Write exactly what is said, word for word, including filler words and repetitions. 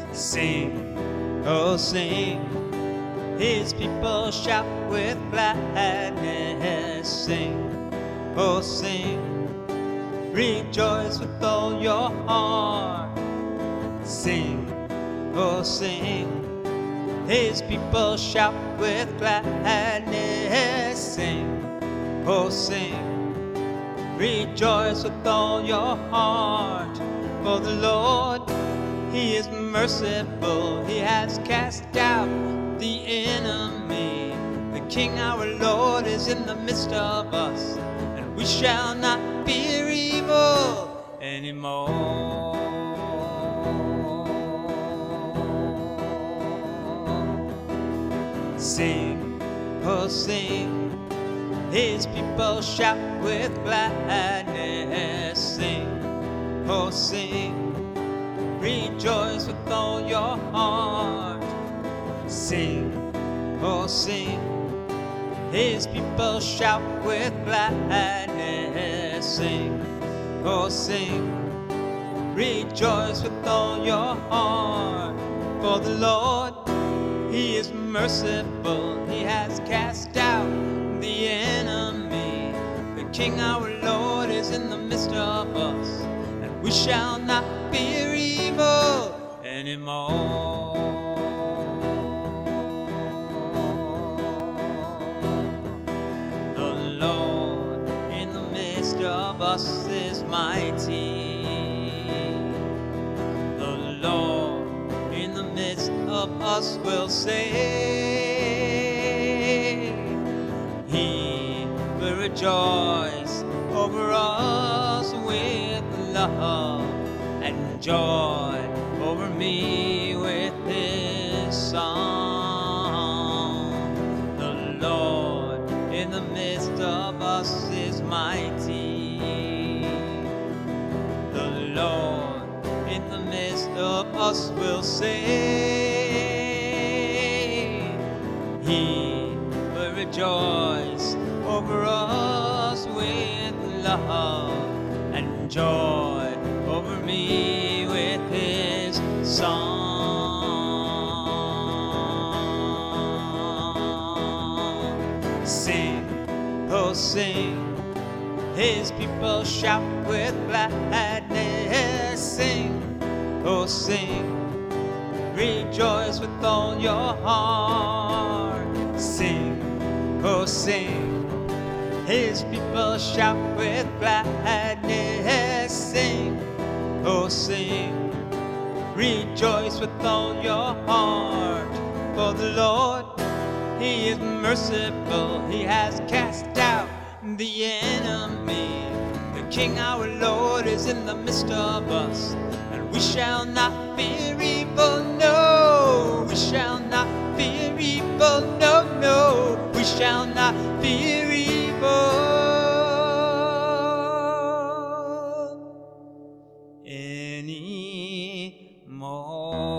Sing, oh sing, His people shout with gladness. Sing, oh sing, rejoice with all your heart. Sing, oh sing, His people shout with gladness. Sing, oh sing, rejoice with all your heart. For the Lord, He is merciful, He has cast out the enemy. The King our Lord is in the midst of us, and we shall not fear evil anymore. Sing, oh sing, His people shout with gladness. Sing, oh sing, rejoice with all your heart. Sing, oh sing, His people shout with gladness. Sing, oh sing, rejoice with all your heart. For the Lord, He is merciful, He has cast out the enemy. The King our Lord is in the midst of us, and we shall not fear evil anymore. The Lord in the midst of us is mighty. The Lord in the midst of us will save. He will rejoice over us with love, and joy over me with His song. The Lord in the midst of us is mighty. The Lord in the midst of us will save. He will rejoice over us with love, and joy over me with His song. Sing, oh sing, His people shout with gladness. Sing, oh sing, rejoice with all your heart. Sing, oh sing, His people shout with gladness. Sing, oh sing, rejoice with all your heart. For the Lord, He is merciful, He has cast out the enemy. The King our Lord is in the midst of us, and we shall not fear evil, no. We shall not fear evil, no, no. We shall not fear evil anymore.